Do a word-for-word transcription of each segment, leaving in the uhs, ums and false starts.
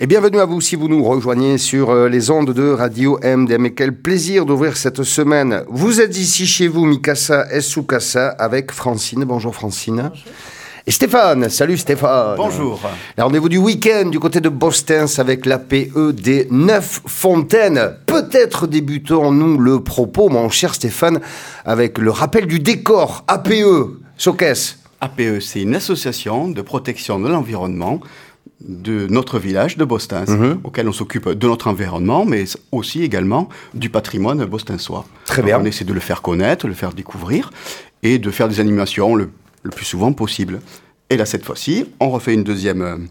Et bienvenue à vous si vous nous rejoignez sur les ondes de Radio M D M. Et quel plaisir d'ouvrir cette semaine. Vous êtes ici chez vous, Mikasa et Sukasa, avec Francine. Bonjour Francine. Bonjour. Et Stéphane. Salut Stéphane. Bonjour. Le rendez-vous du week-end du côté de Bostens avec l'A P E des Neuf Fontaines. Peut-être débutons-nous le propos, mon cher Stéphane, avec le rappel du décor. A P E, Sokès. A P E, c'est une association de protection de l'environnement de notre village de Bostens, mmh. auquel on s'occupe de notre environnement, mais aussi également du patrimoine bostensois. Très bien. Donc on essaie de le faire connaître, de le faire découvrir et de faire des animations le, le plus souvent possible. Et là, cette fois-ci, on refait une deuxième euh,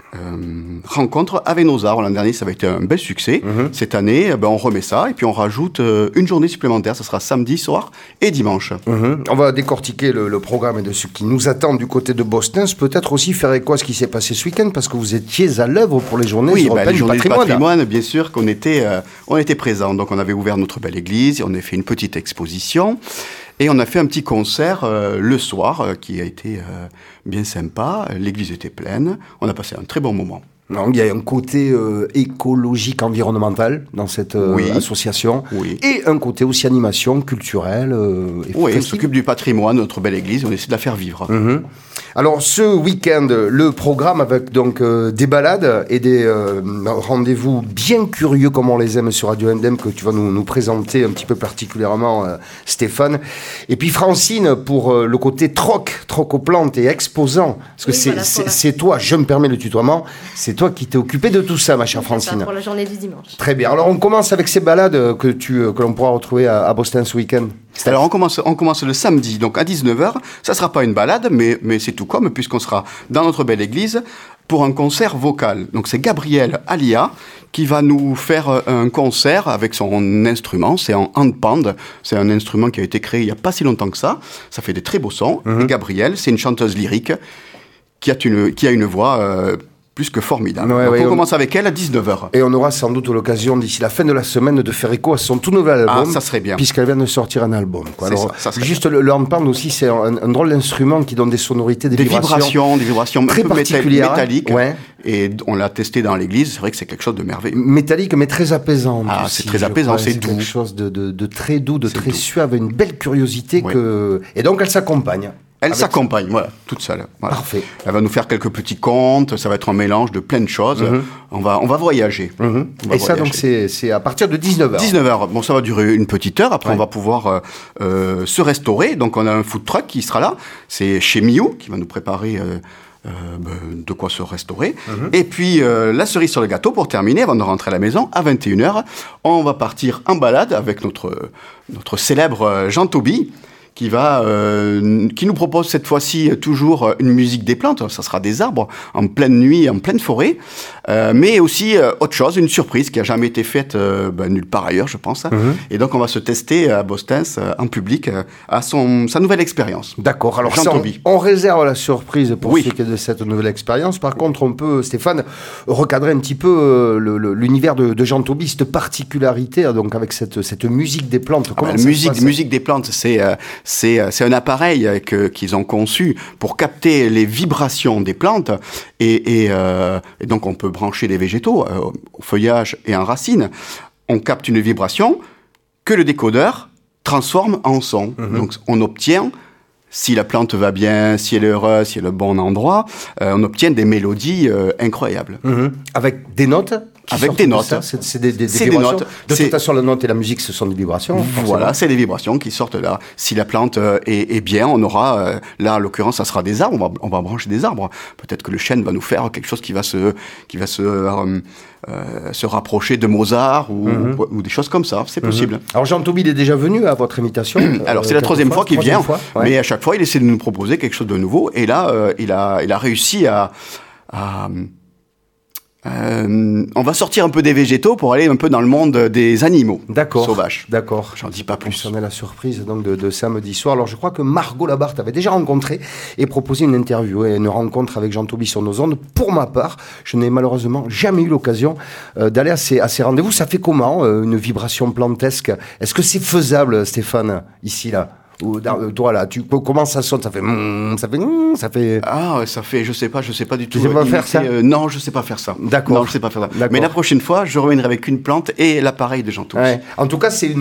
euh, rencontre avec nos arbres. L'an dernier, ça avait été un bel succès. Mmh. Cette année, ben, on remet ça et puis on rajoute euh, une journée supplémentaire. Ça sera samedi soir et dimanche. Mmh. On va décortiquer le, le programme et de ce qui nous attend du côté de Bostens. Peut-être aussi faire écho à ce qui s'est passé ce week-end parce que vous étiez à l'œuvre pour les journées oui, européennes ben, les journées du patrimoine. Du patrimoine, bien sûr qu'on était, euh, on était présents. Donc on avait ouvert notre belle église, on a fait une petite exposition. Et on a fait un petit concert euh, le soir euh, qui a été euh, bien sympa. L'église était pleine. On a passé un très bon moment. Non, il y a un côté euh, écologique, environnemental dans cette euh, oui. association. Oui. Et un côté aussi animation culturelle. Euh, et oui, on s'occupe du patrimoine de notre belle église. On essaie de la faire vivre. Mm-hmm. Alors, ce week-end, le programme avec donc euh, des balades et des euh, rendez-vous bien curieux, comme on les aime sur Radio M D M, que tu vas nous, nous présenter un petit peu particulièrement, euh, Stéphane. Et puis Francine, pour euh, le côté troc, troc aux plantes et exposant. Parce que oui, c'est, voilà, c'est, c'est toi, je me permets le tutoiement, c'est toi qui t'es occupé de tout ça, ma chère Francine. Ça, pour la journée du dimanche. Très bien. Alors, on commence avec ces balades que, tu, que l'on pourra retrouver à, à Bostens ce week-end. Alors, on commence, on commence le samedi, donc à dix-neuf heures. Ça sera pas une balade, mais, mais c'est tout comme, puisqu'on sera dans notre belle église pour un concert vocal. Donc, c'est Gabriel Alia qui va nous faire un concert avec son instrument. C'est un handpan. C'est un instrument qui a été créé il y a pas si longtemps que ça. Ça fait des très beaux sons. Mm-hmm. Et Gabriel, c'est une chanteuse lyrique qui a une, qui a une voix, euh, plus que formidable. Ouais, donc ouais, on, on commence avec elle à dix-neuf heures. Et on aura sans doute l'occasion d'ici la fin de la semaine de faire écho à son tout nouvel album. Ah, ça serait bien. Puisqu'elle vient de sortir un album. Quoi. Alors, ça, ça juste bien. le, le handpan aussi, c'est un, un drôle d'instrument qui donne des sonorités, des, des vibrations, vibrations, des vibrations très un peu particulières, métalliques. Ouais. Et on l'a testé dans l'église. C'est vrai que c'est quelque chose de merveilleux. Métallique, mais très apaisant. Ah, aussi, c'est très apaisant, c'est, c'est doux. quelque chose de, de, de très doux, de c'est très doux. suave, une belle curiosité ouais. que. Et donc elle s'accompagne. Elle s'accompagne, ça. Voilà, toute seule. Voilà. Parfait. Elle va nous faire quelques petits contes, ça va être un mélange de plein de choses. Mm-hmm. On va, on va voyager. Mm-hmm. On va Et voyager. ça, donc, c'est, c'est à partir de dix-neuf heures. dix-neuf heures. Bon, ça va durer une petite heure. Après, ouais. on va pouvoir euh, euh, se restaurer. Donc, on a un food truck qui sera là. C'est chez Miu qui va nous préparer euh, euh, de quoi se restaurer. Mm-hmm. Et puis, euh, la cerise sur le gâteau, pour terminer, avant de rentrer à la maison, à vingt et une heures, on va partir en balade avec notre, notre célèbre Jean Toby, qui va, euh, qui nous propose cette fois-ci toujours une musique des plantes. Ça sera des arbres en pleine nuit, en pleine forêt, euh, mais aussi euh, autre chose, une surprise qui a jamais été faite euh, ben, nulle part ailleurs, je pense. Mm-hmm. Et donc on va se tester à Bostens euh, en public euh, à son sa nouvelle expérience. D'accord. Alors ça, on, on réserve la surprise pour oui. ce qui est de cette nouvelle expérience. Par contre, on peut, Stéphane, recadrer un petit peu euh, le, le, l'univers de, de Jean Toby, cette particularité, donc avec cette cette musique des plantes. Ah, la musique, musique des plantes, c'est euh, C'est, c'est un appareil que, qu'ils ont conçu pour capter les vibrations des plantes et, et, euh, et donc on peut brancher des végétaux euh, au feuillage et en racines. On capte une vibration que le décodeur transforme en son. Mm-hmm. Donc on obtient, si la plante va bien, si elle est heureuse, si elle est au bon endroit, euh, on obtient des mélodies euh, incroyables. Mm-hmm. Avec des notes Avec des notes. Ça, c'est, c'est des, des, c'est des vibrations. Des notes. De c'est... toute façon, la note et la musique, ce sont des vibrations. Voilà, c'est des vibrations qui sortent là. Si la plante euh, est, est bien, on aura, euh, là, en l'occurrence, ça sera des arbres. On va, on va brancher des arbres. Peut-être que le chêne va nous faire quelque chose qui va se, qui va se, euh, euh, se rapprocher de Mozart ou, mm-hmm. ou, ou des choses comme ça. C'est possible. Mm-hmm. Alors, Jean Toby, il est déjà venu à votre invitation. Alors, c'est euh, la troisième fois, fois qu'il vient. Fois, ouais. Mais à chaque fois, il essaie de nous proposer quelque chose de nouveau. Et là, euh, il a, il a réussi à, à Euh, on va sortir un peu des végétaux pour aller un peu dans le monde des animaux D'accord, sauvages. D'accord. J'en dis pas plus. On est la surprise donc de, de samedi soir. Alors je crois que Margot Labarthe avait déjà rencontré et proposé une interview et une rencontre avec Jean Toby sur nos ondes. Pour ma part, je n'ai malheureusement jamais eu l'occasion euh, d'aller à ces, à ces rendez-vous. Ça fait comment euh, une vibration plantesque? Est-ce que c'est faisable, Stéphane, ici là? Ou, dans, toi, là, tu, comment ça sonne? Ça fait... Mm, ça fait... Mm, ça fait... Ah, ça fait... Je sais pas, je sais pas du tout. Tu sais pas faire ça euh, Non, je sais pas faire ça. D'accord. Non, je sais pas faire ça. D'accord. Mais la prochaine fois, je reviendrai avec une plante et l'appareil de Jean Tauby. Ouais. En tout cas, c'est une,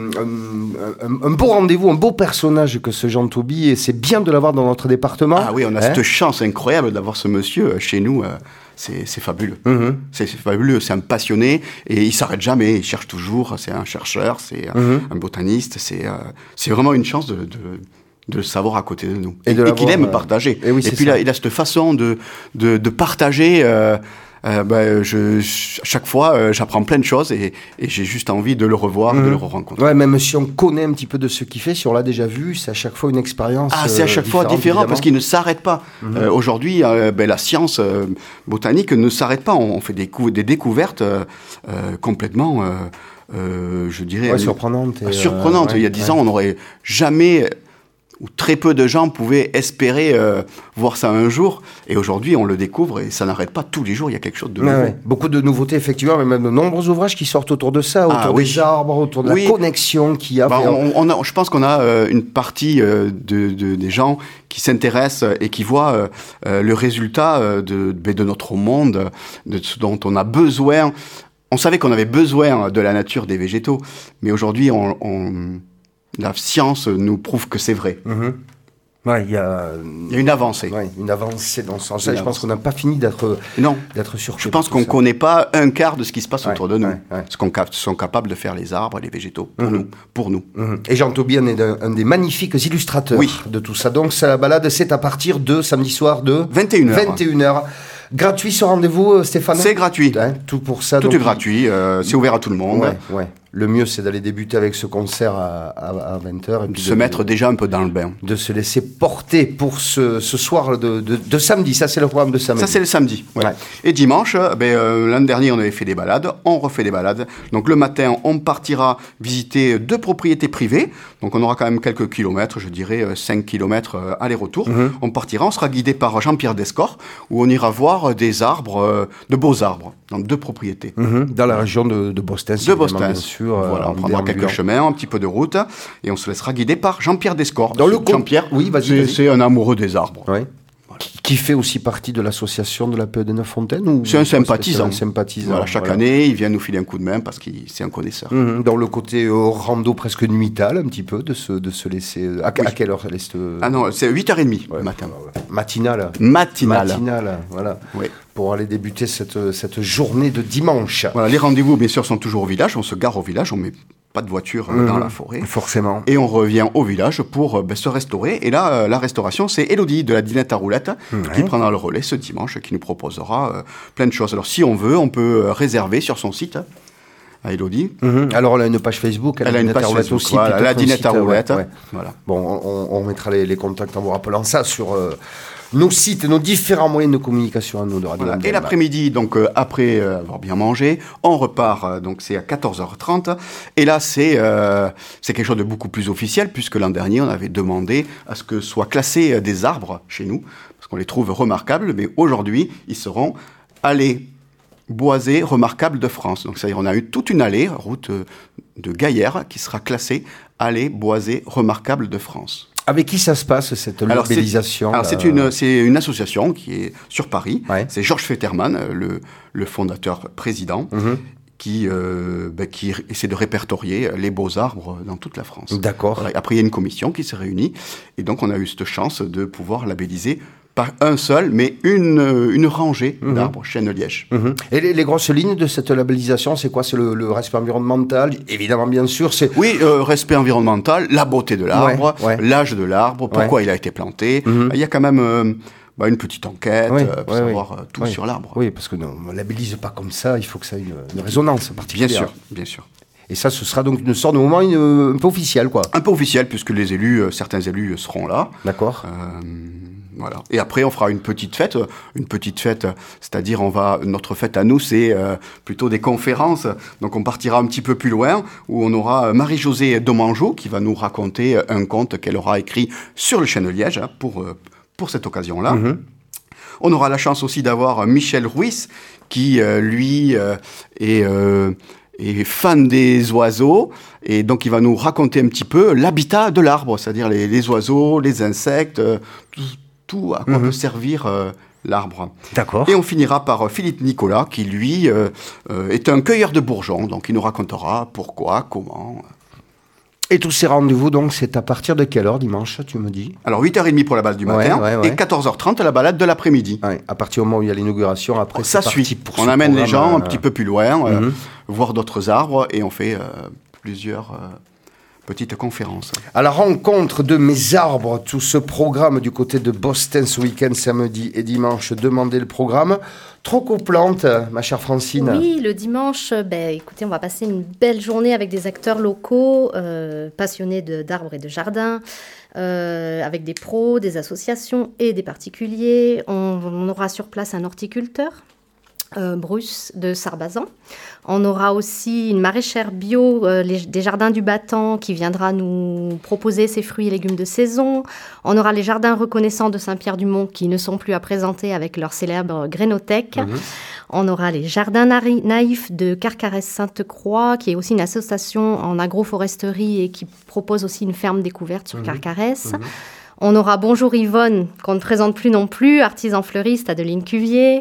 un, un, un beau rendez-vous, un beau personnage que ce Jean Tauby, et c'est bien de l'avoir dans notre département. Ah oui, on a hein? cette chance incroyable d'avoir ce monsieur chez nous. Euh, c'est, c'est fabuleux. Mm-hmm. C'est, c'est fabuleux, c'est un passionné et il s'arrête jamais, il cherche toujours. C'est un chercheur, c'est mm-hmm. un botaniste. C'est, euh, c'est vraiment une chance de... de de le savoir à côté de nous. Et, et, et qu'il aime euh... partager. Et, oui, et puis là, il a cette façon de, de, de partager. Euh, euh, bah, je, chaque fois, euh, j'apprends plein de choses et, et j'ai juste envie de le revoir, mmh. de le re-rencontrer. Ouais, même si on connaît un petit peu de ce qu'il fait, si on l'a déjà vu, c'est à chaque fois une expérience. Ah, c'est à chaque euh, fois différent évidemment. Parce qu'il ne s'arrête pas. Mmh. Euh, aujourd'hui, euh, ben, la science euh, botanique ne s'arrête pas. On, on fait des, cou- des découvertes euh, euh, complètement, euh, euh, je dirais, ouais, surprenantes. Et, surprenantes. Euh, ouais, il y a dix ouais. ans, on n'aurait jamais... où très peu de gens pouvaient espérer euh, voir ça un jour. Et aujourd'hui, on le découvre et ça n'arrête pas. Tous les jours, il y a quelque chose de nouveau. Ouais, ouais. Beaucoup de nouveautés, effectivement, mais même de nombreux ouvrages qui sortent autour de ça, autour ah, oui. des arbres, autour de oui. la connexion qu'il y a. Bah, on, on a. Je pense qu'on a euh, une partie euh, de, de, des gens qui s'intéressent et qui voient euh, le résultat euh, de, de notre monde, de ce dont on a besoin. On savait qu'on avait besoin de la nature, des végétaux, mais aujourd'hui, on... on la science nous prouve que c'est vrai. Mmh. Ouais, il y a... y a une avancée. Ouais, une avancée dans ce sens-là. Je pense qu'on n'a pas fini d'être, non. d'être surpris. Je pense qu'on ne connaît pas un quart de ce qui se passe ouais, autour de nous. Ouais, ouais. Ce qu'on sont capables de faire les arbres, les végétaux, pour mmh. nous. Pour nous. Mmh. Et Jean Tauby est un, un des magnifiques illustrateurs oui. de tout ça. Donc, ça, la balade, c'est à partir de samedi soir de... vingt et une heures. vingt et une heures. Gratuit ce rendez-vous, Stéphane? C'est gratuit. Hein, tout pour ça. Tout donc, est gratuit, euh, c'est ouvert à tout le monde. Ouais, ouais. Le mieux, c'est d'aller débuter avec ce concert à, à, à vingt heures. Et de puis se de, mettre déjà un peu dans le bain. De se laisser porter pour ce, ce soir de, de, de samedi. Ça, c'est le programme de samedi. Ça, c'est le samedi. Ouais. Ouais. Et dimanche, ben, euh, l'an dernier, on avait fait des balades. On refait des balades. Donc, le matin, on partira visiter deux propriétés privées. Donc, on aura quand même quelques kilomètres, je dirais cinq kilomètres euh, aller-retour. Mm-hmm. On partira, on sera guidé par Jean-Pierre Descors, où on ira voir des arbres, euh, de beaux arbres, dans deux propriétés. Mm-hmm. Dans la région de, de Bostens. De Bostens. Bien sûr. Voilà, on prendra quelques chemins, un petit peu de route, et on se laissera guider par Jean-Pierre Descors. Dans le Jean-Pierre, oui, vas-y, c'est, vas-y. c'est un amoureux des arbres. Oui. Voilà. Qui fait aussi partie de l'association de la P E de Neuffontaine ou C'est un sympathisant. C'est un sympathisant. Voilà, chaque voilà. année, il vient nous filer un coup de main parce qu'il c'est un connaisseur. Mmh, dans le côté euh, rando presque nuital, un petit peu, de se, de se laisser... À, oui. à quelle heure elle est Ah non, c'est huit heures trente ouais, le matin. Ouais, ouais. Matinale. Matinale. Matinale, voilà. Oui. Pour aller débuter cette, cette journée de dimanche. Voilà, les rendez-vous, bien sûr, sont toujours au village. On se gare au village, on met pas de voiture mmh, dans la forêt. Forcément. Et on revient au village pour ben, se restaurer. Et là, euh, la restauration, c'est Élodie de la Dinette à Roulettes mmh, qui ouais. prendra le relais ce dimanche, qui nous proposera euh, plein de choses. Alors, si on veut, on peut euh, réserver sur son site, hein, à Élodie. Mmh. Alors, elle a une page Facebook. Elle, elle a une page Facebook aussi. Voilà, la Dinette à Roulettes. Ouais, ouais. Voilà. Bon, on, on mettra les, les contacts en vous rappelant ça sur... Euh, nos sites, nos différents moyens de communication à nous de Radio voilà. Et l'après-midi, donc euh, après euh, avoir bien mangé, on repart, euh, donc c'est à quatorze heures trente. Et là, c'est, euh, c'est quelque chose de beaucoup plus officiel, puisque l'an dernier, on avait demandé à ce que soient classés euh, des arbres chez nous, parce qu'on les trouve remarquables, mais aujourd'hui, ils seront allées boisées remarquables de France. Donc, c'est-à-dire, on a eu toute une allée, route de Gaillère, qui sera classée allée boisée remarquable de France. Avec qui ça se passe, cette alors labellisation c'est, alors c'est, une, c'est une association qui est sur Paris. Ouais. C'est Georges Fetterman, le, le fondateur président, mm-hmm. qui, euh, ben, qui essaie de répertorier les beaux arbres dans toute la France. D'accord. Voilà. Après, il y a une commission qui s'est réunie. Et donc, on a eu cette chance de pouvoir labelliser pas un seul, mais une, une rangée mmh. d'arbres chêne liège. Mmh. Et les, les grosses lignes de cette labellisation, c'est quoi? C'est le, le respect environnemental, évidemment, bien sûr. C'est... Oui, euh, respect environnemental, la beauté de l'arbre, ouais, ouais. l'âge de l'arbre, pourquoi ouais. il a été planté. Mmh. Il y a quand même euh, bah, une petite enquête oui, euh, pour oui, savoir oui. euh, tout oui. sur l'arbre. Oui, parce que non, on ne labellise pas comme ça, il faut que ça ait une, une résonance particulière. Bien sûr, bien sûr. Et ça, ce sera donc une sorte de moment une, un peu officiel, quoi. Un peu officiel, puisque les élus, euh, certains élus seront là. D'accord. Euh, Voilà. Et après, on fera une petite fête, une petite fête, c'est-à-dire on va, notre fête à nous, c'est euh, plutôt des conférences. Donc, on partira un petit peu plus loin, où on aura Marie-Josée Domangeau qui va nous raconter un conte qu'elle aura écrit sur le chêne liège hein, pour euh, pour cette occasion-là. Mm-hmm. On aura la chance aussi d'avoir Michel Ruiz qui, euh, lui, euh, est euh, est fan des oiseaux, et donc il va nous raconter un petit peu l'habitat de l'arbre, c'est-à-dire les, les oiseaux, les insectes, euh, tout, tout à quoi mmh. peut servir euh, l'arbre. D'accord. Et on finira par Philippe Nicolas, qui lui euh, euh, est un cueilleur de bourgeons, donc il nous racontera pourquoi, comment. Et tous ces rendez-vous, donc, c'est à partir de quelle heure dimanche, tu me dis ? Alors huit heures trente pour la balade du matin, ouais, ouais, ouais. et quatorze heures trente la balade de l'après-midi. Ouais, à partir du moment où il y a l'inauguration, après bon, ça c'est suit. Pour on amène les gens euh... un petit peu plus loin, euh, mm-hmm. voir d'autres arbres, et on fait euh, plusieurs euh, petites conférences. À la rencontre de mes arbres, tout ce programme du côté de Boston ce week-end, samedi et dimanche, demandez le programme. Troc aux plantes, ma chère Francine. Oui, le dimanche, ben, écoutez, on va passer une belle journée avec des acteurs locaux, euh, passionnés de, d'arbres et de jardins, euh, avec des pros, des associations et des particuliers. On, on aura sur place un horticulteur, euh, Bruce de Sarbazan. On aura aussi une maraîchère bio euh, les, des jardins du Battant qui viendra nous proposer ses fruits et légumes de saison. On aura les jardins reconnaissants de Saint-Pierre-du-Mont qui ne sont plus à présenter avec leur célèbre Grénothèque. Mmh. On aura les jardins naïfs de Carcarès-Sainte-Croix qui est aussi une association en agroforesterie et qui propose aussi une ferme découverte sur mmh. Carcarès. Mmh. On aura Bonjour Yvonne, qu'on ne présente plus non plus, artisan fleuriste Adeline Cuvier.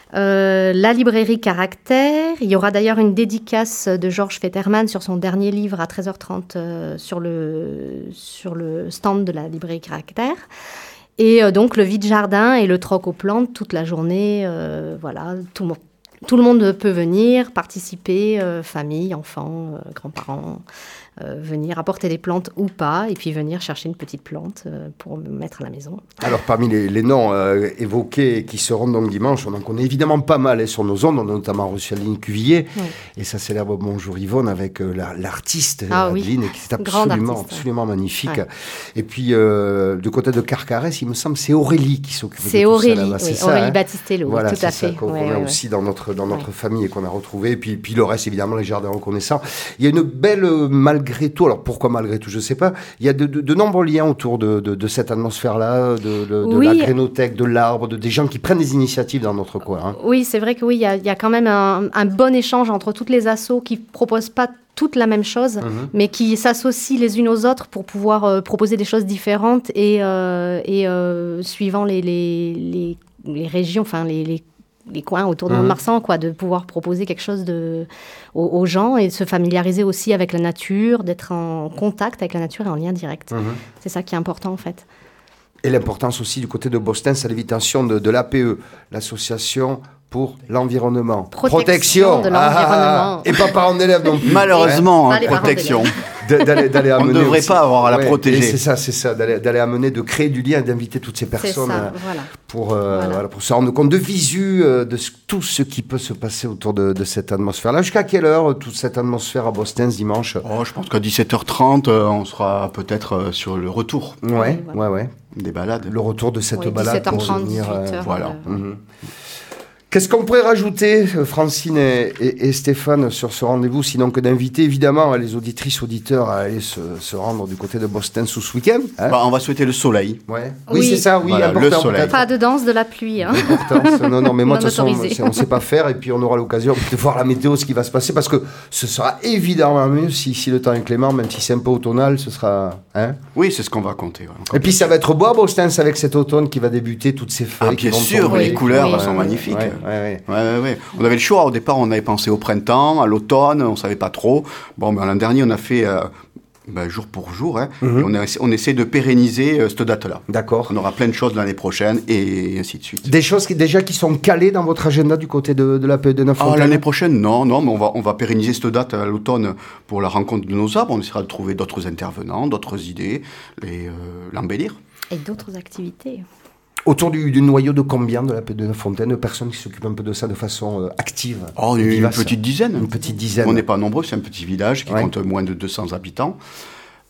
Euh, la librairie Caractère. Il y aura d'ailleurs une dédicace de Georges Fetterman sur son dernier livre à treize heures trente euh, sur, le, sur le stand de la librairie Caractère. Et euh, donc le vide-jardin et le troc aux plantes toute la journée. Euh, voilà, tout, tout le monde peut venir, participer, euh, famille, enfants, euh, grands-parents. Euh, venir apporter des plantes ou pas, et puis venir chercher une petite plante euh, pour me mettre à la maison. Alors, parmi les, les noms euh, évoqués qui seront donc dimanche, on en connaît évidemment pas mal hein, sur nos ondes. On a notamment reçu Adeline Cuvier oui. et sa célèbre Bonjour Yvonne avec euh, la, l'artiste ah, Adeline, oui. qui est absolument, artiste, absolument ouais. magnifique. Ouais. Et puis, euh, du côté de Carcarès, il me semble c'est Aurélie qui s'occupe c'est de Aurélie, tout ça. Là-bas. Oui, c'est Aurélie ça, Battistello, voilà, tout c'est à ça, fait. qu'on ouais, a ouais, aussi dans notre, dans notre ouais. famille et qu'on a retrouvé. Et puis, puis le reste, évidemment, les jardins reconnaissants. Il y a une belle, euh, malgré tout, alors pourquoi malgré tout, je ne sais pas, il y a de, de, de nombreux liens autour de, de, de cette atmosphère-là, de, de, de oui. la grénothèque, de l'arbre, de, des gens qui prennent des initiatives dans notre coin. Hein. Oui, c'est vrai que oui, il y a, il y a quand même un, un bon échange entre toutes les assos qui ne proposent pas toutes la même chose, mmh. mais qui s'associent les unes aux autres pour pouvoir euh, proposer des choses différentes et, euh, et euh, suivant les, les, les, les régions, enfin les, les les coins autour de mmh. Mont-de-Marsan, quoi, de pouvoir proposer quelque chose de, aux, aux gens et de se familiariser aussi avec la nature, d'être en contact avec la nature et en lien direct. Mmh. C'est ça qui est important, en fait. Et l'importance aussi du côté de Boston, c'est l'invitation de, de l'A P E, l'association pour l'environnement. Protection, protection de l'environnement. Ah, et pas parents d'élèves non plus. Malheureusement, hein. hein, protection. D'aller, d'aller amener on ne devrait aussi, pas avoir à la ouais, protéger. C'est ça, c'est ça, d'aller, d'aller amener, de créer du lien, d'inviter toutes ces personnes ça, voilà. pour, euh, voilà. Voilà, pour se rendre compte de visu euh, de ce, tout ce qui peut se passer autour de, de cette atmosphère-là. Jusqu'à quelle heure toute cette atmosphère à Boston ce dimanche ? Oh, je pense qu'à dix-sept heures trente, euh, on sera peut-être euh, sur le retour. Ouais, ouais, voilà. ouais, ouais. Des balades. Le retour de cette oui, balade pour dix-sept heures trente, venir. dix-huit heures, Euh, voilà. Euh... Mm-hmm. Qu'est-ce qu'on pourrait rajouter, Francine et, et, et Stéphane, sur ce rendez-vous, sinon que d'inviter évidemment les auditrices, auditeurs à aller se, se rendre du côté de Boston sous ce week-end hein bah, on va souhaiter le soleil. Ouais. Oui, oui, c'est ça, oui. Voilà, le soleil. Pas de danse de la pluie. Hein. Non, non, mais moi, de toute façon, on ne sait pas faire et puis on aura l'occasion de voir la météo, ce qui va se passer, parce que ce sera évidemment mieux si, si le temps est clément, même si c'est un peu automnal, ce sera... Hein oui, c'est ce qu'on va compter. Ouais, et puis ça va être beau à Boston avec cet automne qui va débuter, toutes ces feuilles. Ah, bien qui vont sûr, tomber. les couleurs oui. sont ouais, magnifiques. Ouais, ouais, ouais. Ouais, ouais. On avait le choix. Au départ, on avait pensé au printemps, à l'automne, on savait pas trop. Bon, ben, l'an dernier, on a fait euh, ben, jour pour jour. Hein, mm-hmm. on, a, on essaie de pérenniser euh, cette date-là. D'accord. On aura plein de choses l'année prochaine et ainsi de suite. Des choses qui, déjà qui sont calées dans votre agenda du côté de, de l'A P E de Neuffontaine ? Ah, l'année prochaine, non, non, mais on va, on va pérenniser cette date à l'automne pour la rencontre de nos arbres. On essaiera de trouver d'autres intervenants, d'autres idées et euh, l'embellir. Et d'autres activités. Autour du, du noyau de combien de l'A P E de Neuffontaine, de personnes qui s'occupent un peu de ça de façon euh, active ? Oh, une petite dizaine. Une petite dizaine. On n'est pas nombreux, c'est un petit village qui ouais. compte moins de deux cents habitants.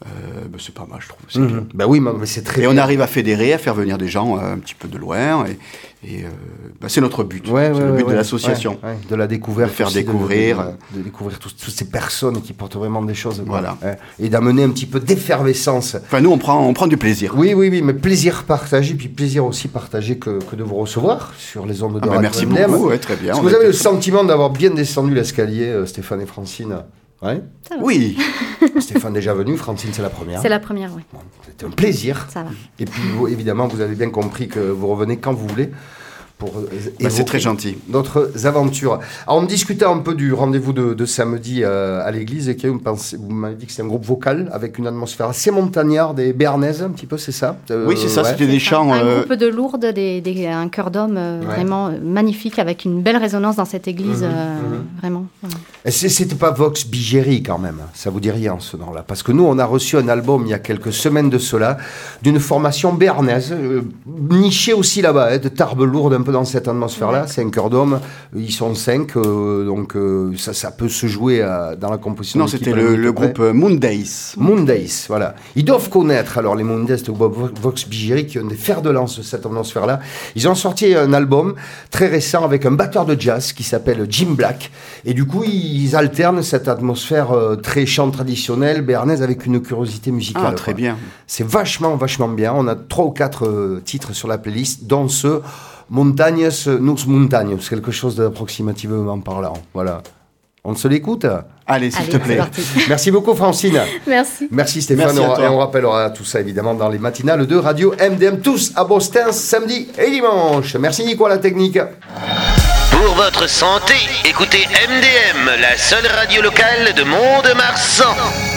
Euh, ben c'est pas mal, je trouve. C'est mmh. Ben bah oui, mais c'est très Et bien. on arrive à fédérer, à faire venir des gens euh, un petit peu de loin. Et, et euh, ben c'est notre but. Ouais, c'est ouais, le but ouais, de l'association. Ouais, ouais. De la découverte. De faire aussi, découvrir. De, de, de découvrir tout, toutes ces personnes qui portent vraiment des choses. Voilà. Ouais. Et d'amener un petit peu d'effervescence. Enfin, nous, on prend, on prend du plaisir. Oui, oui, oui, mais plaisir partagé, puis plaisir aussi partagé que, que de vous recevoir sur les ondes de ah ben Radio Merci M D M. beaucoup, ouais, très bien. Est-ce que vous avez le sentiment d'avoir bien descendu l'escalier, euh, Stéphane et Francine? Ouais. Oui. Stéphane déjà venu, Francine c'est la première. C'est la première, oui. Bon, c'était un plaisir. Ça va. Et puis vous, évidemment, vous avez bien compris que vous revenez quand vous voulez pour bah, c'est très gentil. D'autres aventures. Alors, on discutait un peu du rendez-vous de, de samedi euh, à l'église et que vous, pensez, vous m'avez dit que c'était un groupe vocal avec une atmosphère assez montagnarde et béarnaise, un petit peu, c'est ça euh, Oui, c'est ça, ouais. C'était des chants. Un, euh... un groupe de Lourdes, des, des, un chœur d'hommes euh, ouais. vraiment magnifique avec une belle résonance dans cette église, mmh, euh, mmh. vraiment. Ouais. Et c'était pas Vox Bigéry quand même, ça vous dit rien ce nom-là? Parce que nous, on a reçu un album il y a quelques semaines de cela, d'une formation béarnaise, euh, nichée aussi là-bas, hein, de Tarbes Lourdes, un peu dans cette atmosphère-là. Ouais. C'est un chœur d'hommes, ils sont cinq, euh, donc euh, ça, ça peut se jouer à, dans la composition. Non, c'était le, le groupe Moondays. Moondays, voilà. Ils doivent connaître, alors les Moondays de Vox Bigéry, qui ont des fers de lance de cette atmosphère-là. Ils ont sorti un album très récent avec un batteur de jazz qui s'appelle Jim Black, et du coup, ils alternent cette atmosphère euh, très chant traditionnel, béarnaise, avec une curiosité musicale. Ah, très quoi. Bien. C'est vachement, vachement bien. On a trois ou quatre euh, titres sur la playlist, dont ce Montagnes, Nous Montagnes, c'est quelque chose d'approximativement parlant. Voilà. On se l'écoute? Allez, s'il te plaît. Merci beaucoup, Francine. Merci. Merci, Stéphane. Merci et on rappellera tout ça, évidemment, dans les matinales de Radio M D M, tous à Bostens, samedi et dimanche. Merci, Nico, à la technique. Pour votre santé, écoutez M D M, la seule radio locale de Mont-de-Marsan.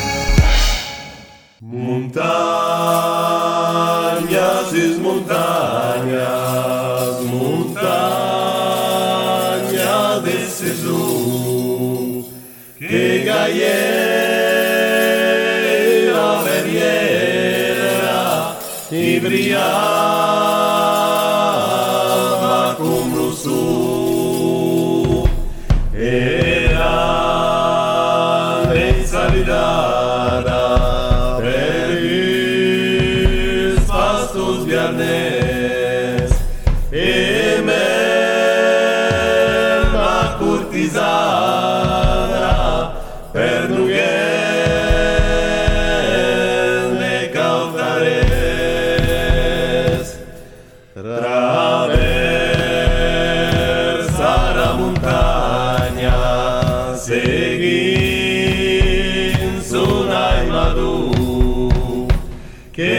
Montañas es montañas, montañas de Jesús, que galera verriera y brillaba como el sol. Era de salida. E mesma cortisana per nuguele cautares traversa la montagna seguin sunai madu che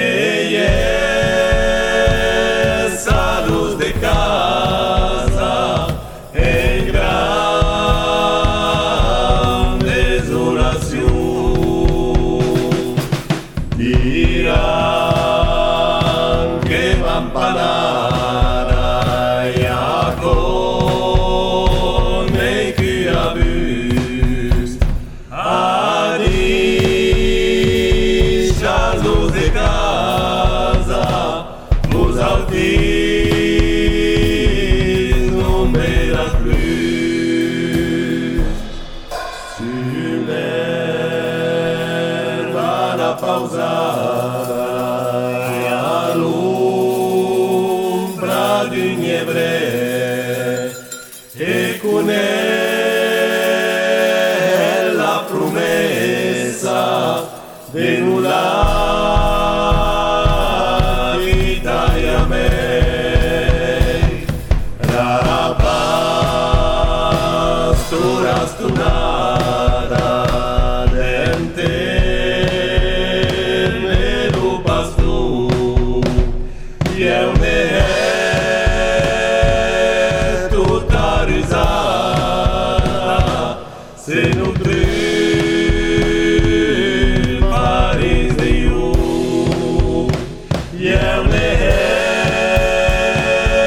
casa en gran desolación dirán que van para ya con el que abus adichas los de casa los altis pausada e all'ombra di Niebre e con la promessa di nulla Italia me la pastora stunata dente se nutre Paris de you yeah me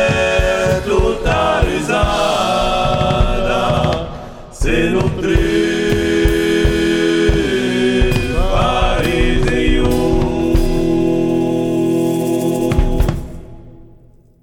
tutta risata se nutre